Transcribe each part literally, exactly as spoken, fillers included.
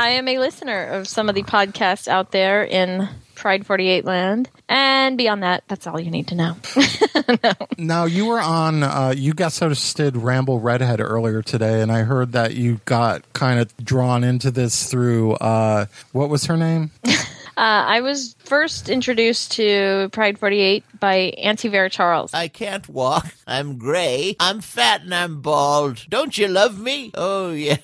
I am a listener of some of the podcasts out there in Pride forty-eight land. And beyond that, that's all you need to know. No. Now, you were on, uh, you guest hosted Ramble Redhead earlier today, and I heard that you got kind of drawn into this through, uh, what was her name? Uh, I was first introduced to Pride forty-eight by Auntie Vera Charles. I can't walk. I'm gray. I'm fat and I'm bald. Don't you love me? Oh, yes.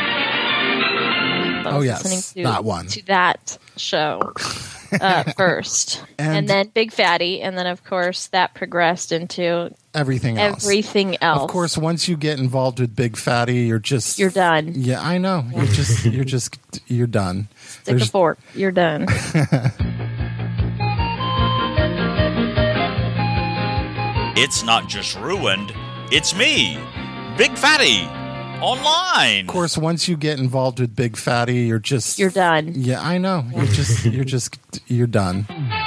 Oh, yes. To, that one. To that show uh, first. and, and then Big Fatty. And then, of course, that progressed into everything else. Everything else. Of course, once you get involved with Big Fatty, you're just... You're done. Yeah, I know. You're just, you're just, you're done. Stick There's... a fork. You're done. It's not just ruined. It's me, Big Fatty, online. Of course, once you get involved with Big Fatty, you're just... You're done. Yeah, I know. You're just, you're just, you're done.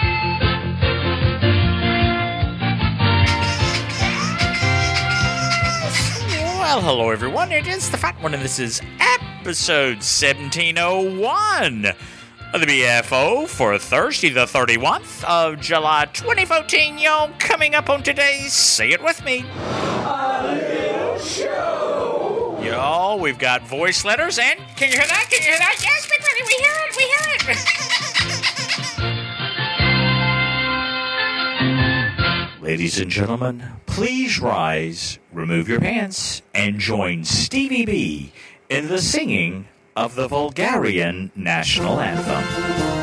Well, hello everyone, it is the Fat One, and this is episode seventeen oh one of the B F O for Thursday the thirty-first of July twenty fourteen. Y'all, coming up on today's Say It With Me. A little show. Y'all, we've got voice letters, and can you hear that? Can you hear that? Yes, Big Buddy, we hear it, we hear it. Ladies and gentlemen, please rise, remove your pants, and join Stevie B in the singing of the Bulgarian national anthem.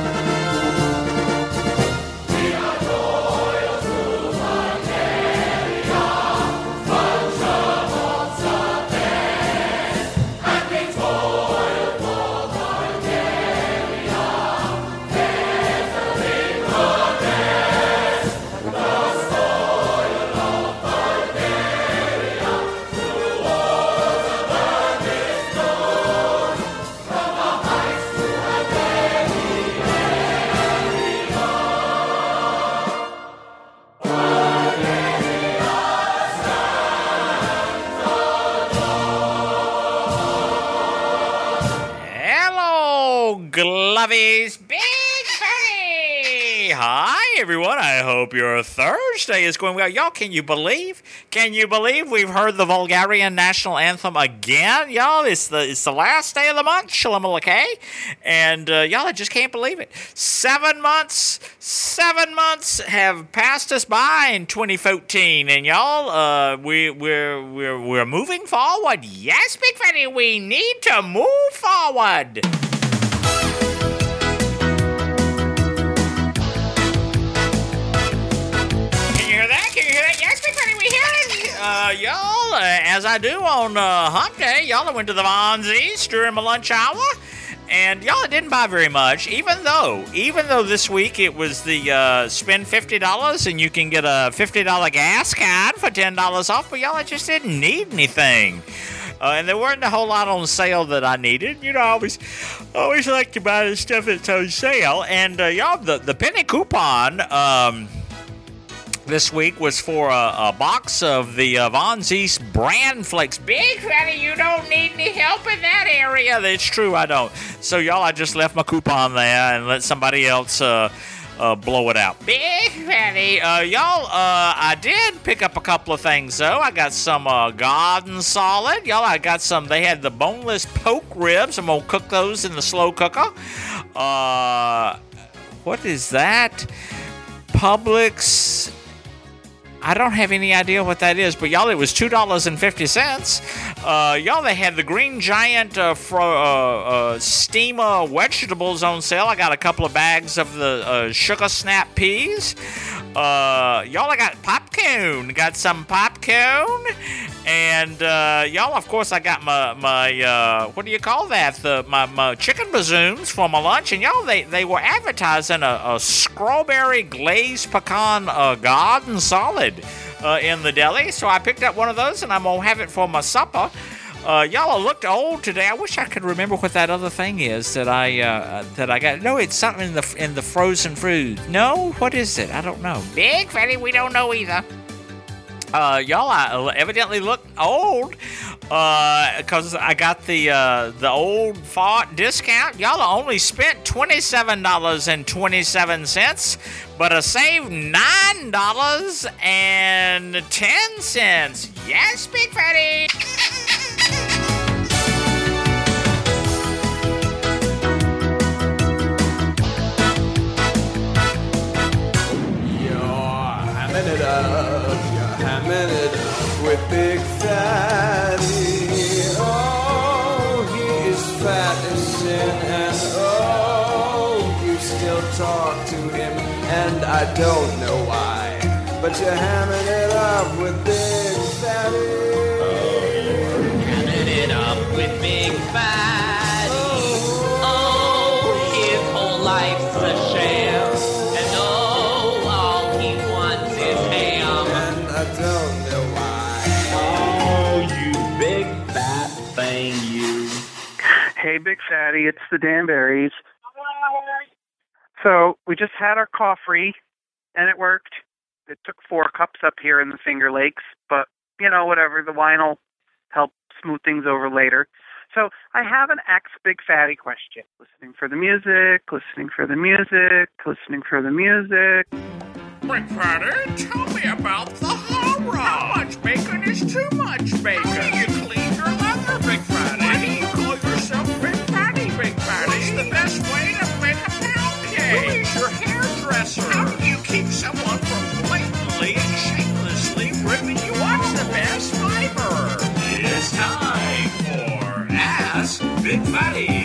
Glovies, Big Fatty! Hi, everyone. I hope your Thursday is going well. Y'all, can you believe? Can you believe we've heard the Bulgarian national anthem again? Y'all, it's the it's the last day of the month, Shalamalakay. And, uh, y'all, I just can't believe it. Seven months, seven months have passed us by in twenty fourteen. And, y'all, uh, we, we're, we're, we're moving forward. Yes, Big Fatty, we need to move forward. Uh, y'all, uh, as I do on uh, Hump Day, y'all, I went to the Von Z's during my lunch hour, and y'all, I didn't buy very much, even though, even though this week it was the uh, spend fifty dollars and you can get a fifty dollars gas card for ten dollars off, but y'all, I just didn't need anything. Uh, and there weren't a whole lot on sale that I needed. You know, I always, always like to buy the stuff that's on sale, and uh, y'all, the, the penny coupon, um... this week was for a, a box of the uh, Von Z's Bran Flakes. Big Fatty, you don't need any help in that area. That's true, I don't. So, y'all, I just left my coupon there and let somebody else uh, uh, blow it out. Big Fatty, uh, y'all, uh, I did pick up a couple of things, though. I got some uh, Garden Solid. Y'all, I got some, they had the boneless poke ribs. I'm going to cook those in the slow cooker. Uh, what is that? Publix... I don't have any idea what that is, but y'all, it was two dollars and fifty cents. Uh, y'all, they had the Green Giant uh, fro- uh, uh, steamer vegetables on sale. I got a couple of bags of the uh, Sugar Snap peas. Uh, y'all, I got popcorn. Got some popcorn. And, uh, y'all, of course, I got my, my uh, what do you call that? The, my, my chicken bazooms for my lunch. And, y'all, they, they were advertising a, a strawberry glazed pecan uh, Garden Solid uh, in the deli. So I picked up one of those, and I'm going to have it for my supper. Uh, y'all, I looked old today. I wish I could remember what that other thing is that I uh, that I got. No, it's something in the in the frozen food. No, what is it? I don't know. Big Fatty, we don't know either. Uh, y'all, I evidently look old because uh, I got the uh, the old fought discount. Y'all only spent twenty-seven dollars and twenty-seven cents, but I saved nine dollars and ten cents. Yes, Big Fatty! Hamming it up, you're hamming it up with Big Fatty. Oh, he is fat as sin, and oh, you still talk to him, and I don't know why, but you're hamming it up with Big Fatty. Oh, you're hamming it up with Big Fatty. Oh, his whole life's a sham. I don't know why. Oh, you big fat thing, you. Hey, Big Fatty, it's the Danberries. So we just had our coffee, and it worked. It took four cups up here in the Finger Lakes, but, you know, whatever. The wine will help smooth things over later. So I have an Ask Big Fatty question. Listening for the music, listening for the music, listening for the music. Big Fatty, tell me about the horror. How much bacon is too much bacon? How do you clean your leather, Big Fatty? Why do you call yourself Big Fatty, Big Fatty? What's the best way to make a pound cake? Who is your hairdresser? How do you keep someone from blatantly and shamelessly ripping you off the best fiber? It's time for Ask Big Fatty.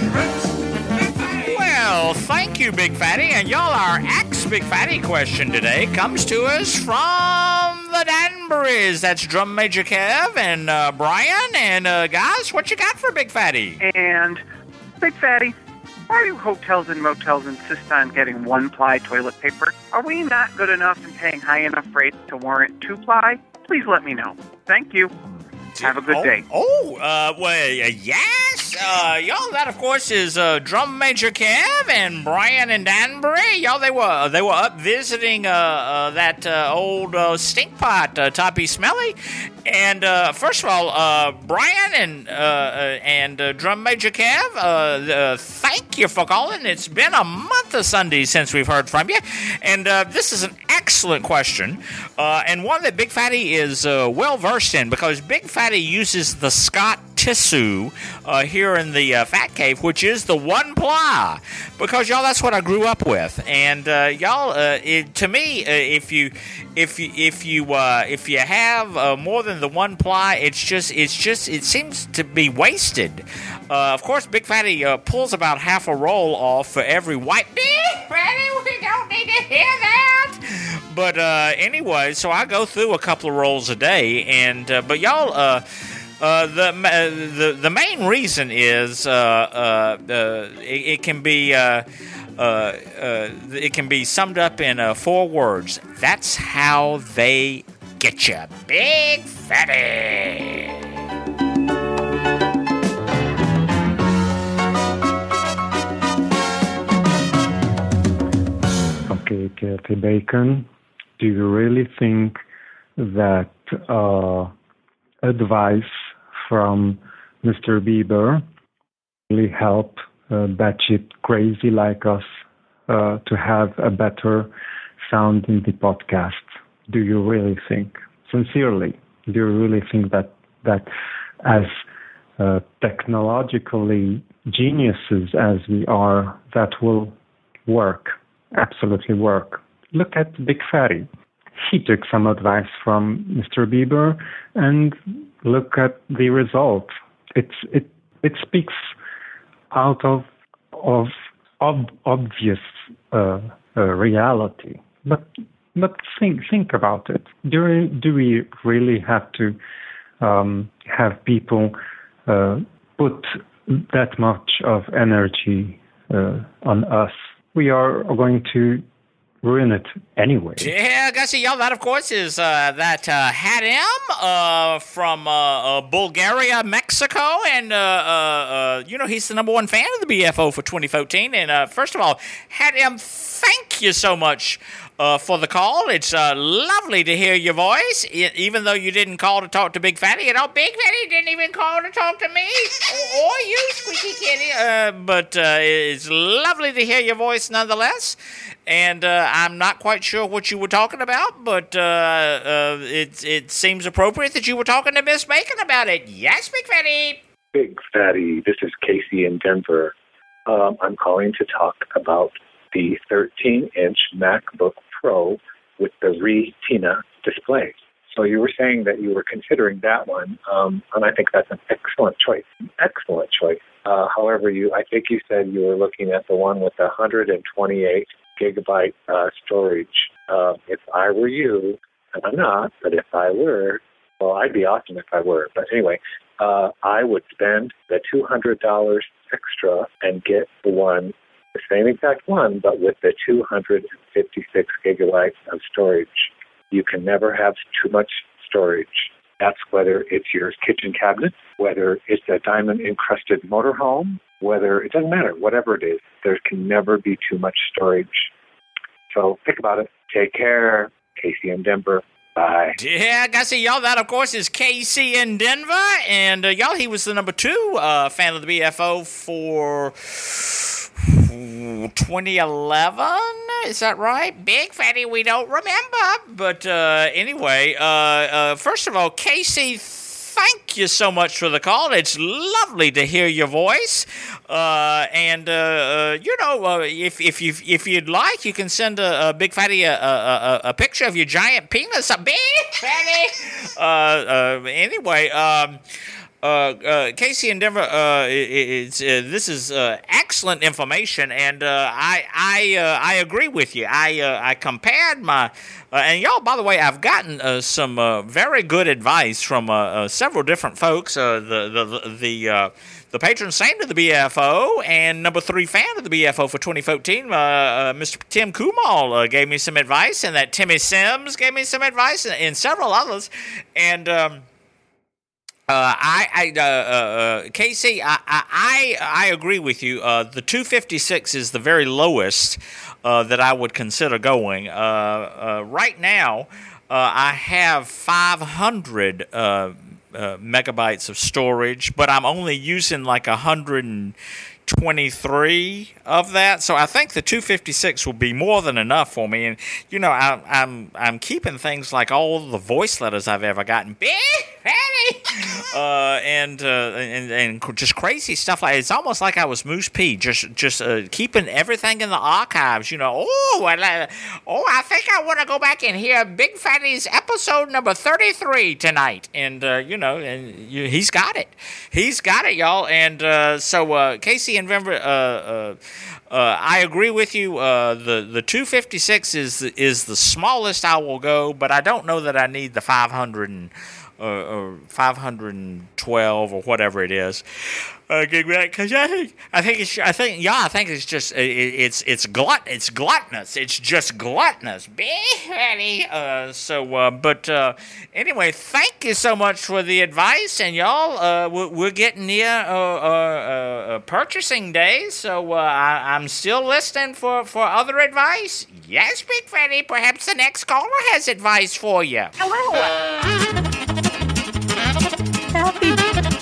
Well, thank you, Big Fatty. And y'all, our Ask Big Fatty question today comes to us from the Danburys. That's Drum Major Kev and uh, Brian. And uh, guys, what you got for Big Fatty? And Big Fatty, why do hotels and motels insist on getting one-ply toilet paper? Are we not good enough and paying high enough rates to warrant two-ply? Please let me know. Thank you. Have a good oh, day. Oh, uh, well, uh, yes. Uh, y'all, that, of course, is uh, Drum Major Kev and Brian and Danbury. Y'all, they were they were up visiting uh, uh, that uh, old uh, stink pot, uh, Toppy Smelly. And uh, first of all, uh, Brian and uh, uh, and uh, Drum Major Kev, uh, uh, thank you for calling. It's been a month of Sundays since we've heard from you. And uh, this is an excellent question, uh, and one that Big Fatty is uh, well-versed in, because Big Fatty uses the Scott tissue uh, here in the uh, Fat Cave, which is the one ply, because y'all, that's what I grew up with. And uh, y'all, uh, it, to me, uh, if you if you if you uh, if you have uh, more than the one ply, it's just it's just it seems to be wasted. Uh, of course, Big Fatty uh, pulls about half a roll off for every white. Big Fatty, we don't need to hear that. But uh, anyway, so I go through a couple of rolls a day, and uh, but y'all. Uh, Uh, the uh, the the main reason is uh, uh, uh, it, it can be uh, uh, uh, it can be summed up in uh, four words. That's how they get you, Big Fatty. Okay, Kathy Bacon, do you really think that uh, advice from Mister Bieber really help uh, batshit crazy like us uh, to have a better sound in the podcast? Do you really think, sincerely, do you really think that that as uh, technologically geniuses as we are, that will work, absolutely work? Look at Big Fatty. He took some advice from Mister Bieber, and look at the result. It's it it speaks out of of ob, obvious uh, uh, reality. But but think think about it. Do we, do we really have to um, have people uh, put that much of energy uh, on us? We are going to ruin it anyway. Yeah, Gussie, y'all, that, of course, is uh, that uh, Hadim uh, from uh, uh, Bulgaria, Mexico, and, uh, uh, uh, you know, he's the number one fan of the B F O for twenty fourteen, and uh, first of all, Hadim, thank you so much uh, for the call. It's uh, lovely to hear your voice, e- even though you didn't call to talk to Big Fatty. You know, Big Fatty didn't even call to talk to me or, or you, Squeaky Kitty. Uh, but uh, it's lovely to hear your voice nonetheless. And uh, I'm not quite sure what you were talking about, but uh, uh, it, it seems appropriate that you were talking to Miss Bacon about it. Yes, Big Fatty. Big Fatty, this is Casey in Denver. Um, I'm calling to talk about the thirteen-inch MacBook Pro with the Retina display. So you were saying that you were considering that one, um, and I think that's an excellent choice. Excellent choice. Uh, however, you, I think you said you were looking at the one with the one hundred twenty-eight gigabyte uh, storage. Uh, if I were you, and I'm not, but if I were, well, I'd be awesome if I were. But anyway, uh, I would spend the two hundred dollars extra and get the one, the same exact one, but with the two hundred fifty-six gigabytes of storage. You can never have too much storage. That's whether it's your kitchen cabinet, whether it's a diamond-encrusted motorhome, whether, it doesn't matter, whatever it is, there can never be too much storage. So think about it. Take care. Casey in Denver. Bye. Yeah, I gotta say, y'all, that, of course, is K C in Denver. And, uh, y'all, he was the number two uh, fan of the B F O for twenty eleven. Is that right? Big Fatty, we don't remember. But uh, anyway, uh, uh, first of all, Casey, thank you so much for the call. It's lovely to hear your voice. Uh, and, uh, uh, you know, uh, if if you if you'd like, you can send a, a Big Fatty a, a, a, a picture of your giant penis. A Big Fatty! Uh, uh, anyway, um... Uh, uh, Casey in Denver, uh, it, it's, uh, this is uh, excellent information, and uh, I I uh, I agree with you. I uh, I compared my uh, and y'all, by the way, I've gotten uh, some uh, very good advice from uh, uh, several different folks. Uh, the the the uh, the patron saint of the B F O and number three fan of the B F O for twenty fourteen, uh, uh, Mister Tim Kumal uh, gave me some advice, and that Timmy Sims gave me some advice, and, and several others, and. Um, Uh, I, I, uh, uh, Casey, I, I, I agree with you. Uh, the two fifty-six is the very lowest uh, that I would consider going. Uh, uh, right now, uh, I have five hundred uh, uh, megabytes of storage, but I'm only using like one hundred twenty-three of that, so I think the two fifty-six will be more than enough for me. And you know, I, I'm I'm keeping things like all the voice letters I've ever gotten, big Fatty, uh, and, uh, and and just crazy stuff like it's almost like I was Moose P, just just uh, keeping everything in the archives. You know, oh, I, oh, I think I want to go back and hear Big Fatty's episode number thirty-three tonight, and uh, you know, and you, he's got it, he's got it, y'all, and uh, so uh, Casey in Denver, uh, uh, uh, I agree with you. Uh, the the two fifty-six is is the smallest I will go, but I don't know that I need the five hundred and uh, or five hundred twelve or whatever it is. Uh, because I think I think it's I think yeah I think it's just it, it's it's glut it's gluttonous it's just gluttonous. Uh, so uh, but uh, anyway, thank you so much for the advice, and y'all uh, we're, we're getting near uh, uh, uh, purchasing day, so uh, I, I'm still listening for, for other advice. Yes, Big Fatty, perhaps the next caller has advice for you. Hello. Happy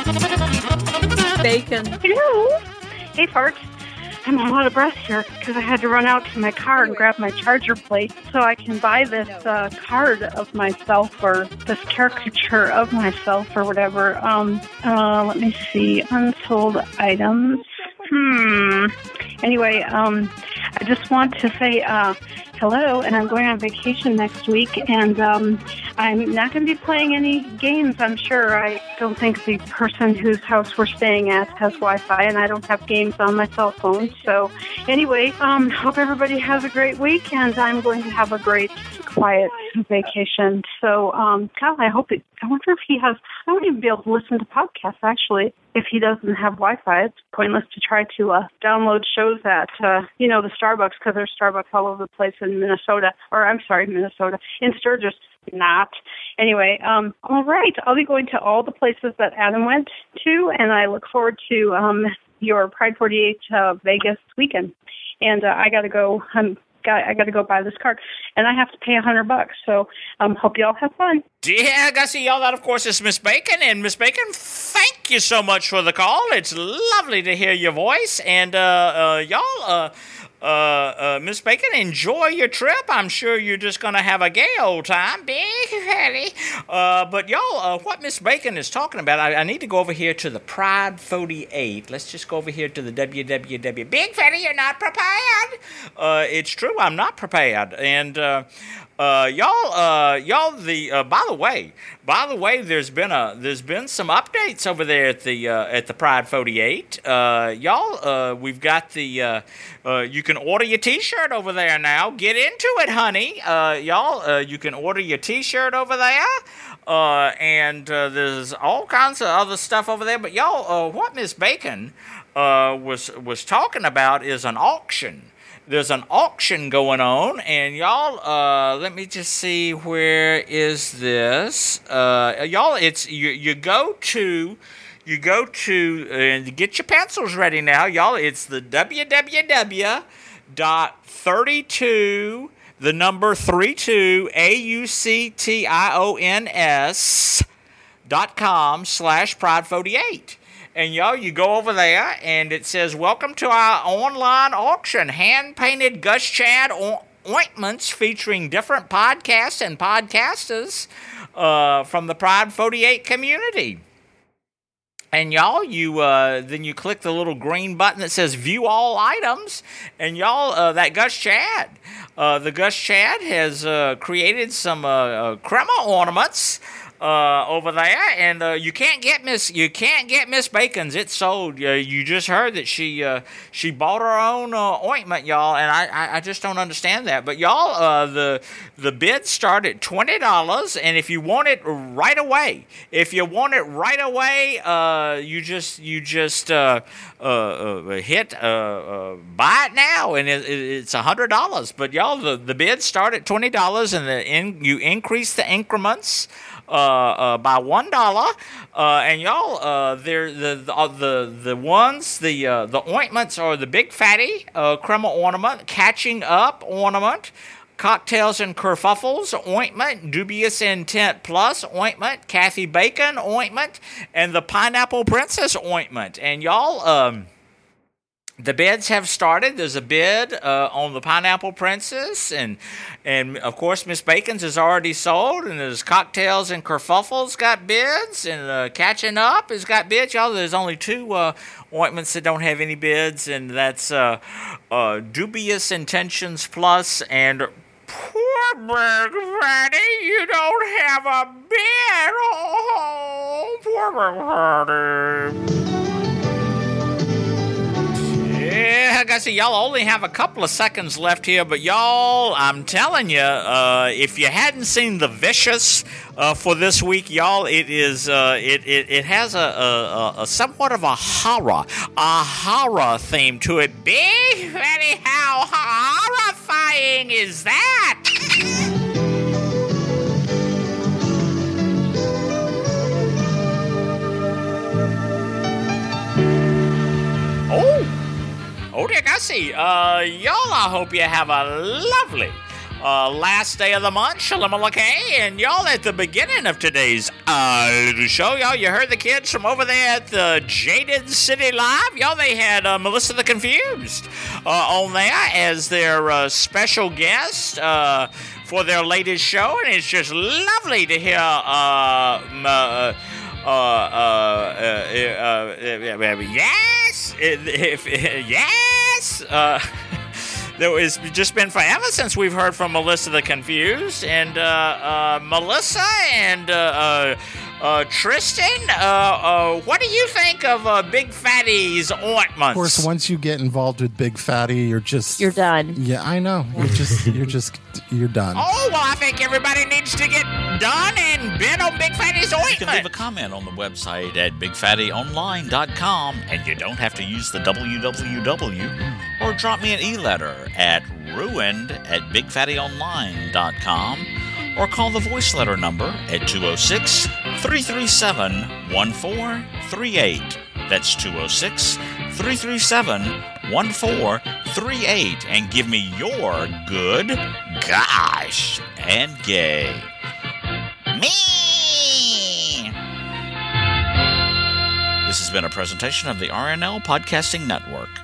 Bacon. Hello. Hey, Farts. I'm out of breath here because I had to run out to my car and grab my charger plate so I can buy this uh, card of myself or this caricature of myself or whatever. Um, uh, let me see. Unsold items. Hmm. Anyway, um, I just want to say uh, hello, and I'm going on vacation next week, and um, I'm not going to be playing any games, I'm sure. I don't think the person whose house we're staying at has Wi-Fi, and I don't have games on my cell phone. So anyway, um, hope everybody has a great week, and I'm going to have a great, quiet vacation. So, um, Kyle, I hope it, I wonder if he has, I won't even be able to listen to podcasts, actually, if he doesn't have Wi-Fi. It's pointless to try to uh, download shows at, uh, you know, the Starbucks, because there's Starbucks all over the place in Minnesota, or I'm sorry, Minnesota, in Sturgis. Not. Anyway, um, all right. I'll be going to all the places that Adam went to, and I look forward to um, your Pride forty-eight uh, Vegas weekend. And uh, I got to go. I'm got, I got to go buy this card, and I have to pay a hundred bucks. So, um, hope y'all have fun. Yeah, Gussie, y'all, that, of course, is Miss Bacon. And Miss Bacon, thank you so much for the call. It's lovely to hear your voice. And, uh, uh y'all, uh, uh, uh, Miss Bacon, enjoy your trip. I'm sure you're just going to have a gay old time. Big fatty. Uh, but, y'all, uh, what Miss Bacon is talking about, I, I need to go over here to the Pride forty-eight. Let's just go over here to the W W W. Big fatty, you're not prepared. Uh, it's true, I'm not prepared. And, uh, Uh, y'all, uh, y'all, the, uh, by the way, by the way, there's been a, there's been some updates over there at the, uh, at the Pride forty-eight. Uh, y'all, uh, we've got the, uh, uh, you can order your t-shirt over there now. Get into it, honey. Uh, y'all, uh, you can order your t-shirt over there. Uh, and, uh, there's all kinds of other stuff over there. But y'all, uh, what Miss Bacon, uh, was, was talking about is an auction. There's an auction going on, and y'all, uh, let me just see, where is this? Uh, y'all, it's, you, you go to, you go to, and uh, get your pencils ready now, y'all, it's the W W W dot thirty-two, the number thirty-two, A U C T I O N S, dot com slash Pride forty-eight. And, y'all, you go over there, and it says, welcome to our online auction, hand-painted Gus Chad o- ointments featuring different podcasts and podcasters uh, from the Pride forty-eight community. And, y'all, you uh, then you click the little green button that says view all items, and, y'all, uh, that Gus Chad, uh, the Gus Chad has uh, created some uh, uh, crema ornaments Uh, over there, and uh, you can't get Miss you can't get Miss Bacon's. It's sold. Uh, you just heard that she uh, she bought her own uh, ointment, y'all, and I, I, I just don't understand that. But y'all, uh, the the bids start at twenty dollars, and if you want it right away, if you want it right away, uh, you just you just uh, uh, uh, hit uh, uh, buy it now, and it, it, it's a hundred dollars. But y'all, the the bids start at twenty dollars, and the in, you increase the increments Uh, uh, by one dollar, uh, and y'all, uh, they're the the uh, the, the ones the uh, the ointments are the Big Fatty uh, crema ornament, Catching Up ornament, Cocktails and Kerfuffles ointment, Dubious Intent Plus ointment, Kathy Bacon ointment, and the Pineapple Princess ointment. And y'all, um. The bids have started. There's a bid uh, on the Pineapple Princess, and and of course Miss Bacon's is already sold, and there's Cocktails and Kerfuffles got bids, and uh, Catching Up has got bids. Y'all, there's only two uh, ointments that don't have any bids, and that's uh, uh, Dubious Intentions Plus and Poor Big Fatty, you don't have a bid. Oh, poor Big Fatty. Yeah, I guess y'all only have a couple of seconds left here, but y'all, I'm telling you, uh, if you hadn't seen The Vicious uh, for this week, y'all, it is uh, it, it it has a, a, a somewhat of a horror, a horror theme to it. Big Fatty, how horrifying is that? Oh. Oh, dear Gussie, uh, y'all, I hope you have a lovely uh, last day of the month, Shalamalakay, and y'all, at the beginning of today's uh, little show, y'all, you heard the kids from over there at the Jaded City Live, y'all, they had uh, Melissa the Confused uh, on there as their uh, special guest uh, for their latest show, and it's just lovely to hear uh, m- uh Uh, uh, uh, uh, uh, yes, if, if, yes, uh, there has just been forever since we've heard from Melissa the Confused, and, uh, uh, Melissa and, uh, uh, uh Tristan, uh, uh, what do you think of, uh, Big Fatty's ointments? Of course, once you get involved with Big Fatty, you're just... You're done. Yeah, I know. You're just, you're just, you're done. Oh, well, I think everybody needs to get done and bid on Big Fatty's ointment. You can leave a comment on the website at big fatty online dot com, and you don't have to use the W W W, or drop me an e-letter at ruined at big fatty online dot com, or call the voice letter number at two oh six, three three seven, one four three eight. That's two oh six, three three seven, one four three eight and give me your good, gosh, and gay. Me! This has been a presentation of the R N L Podcasting Network.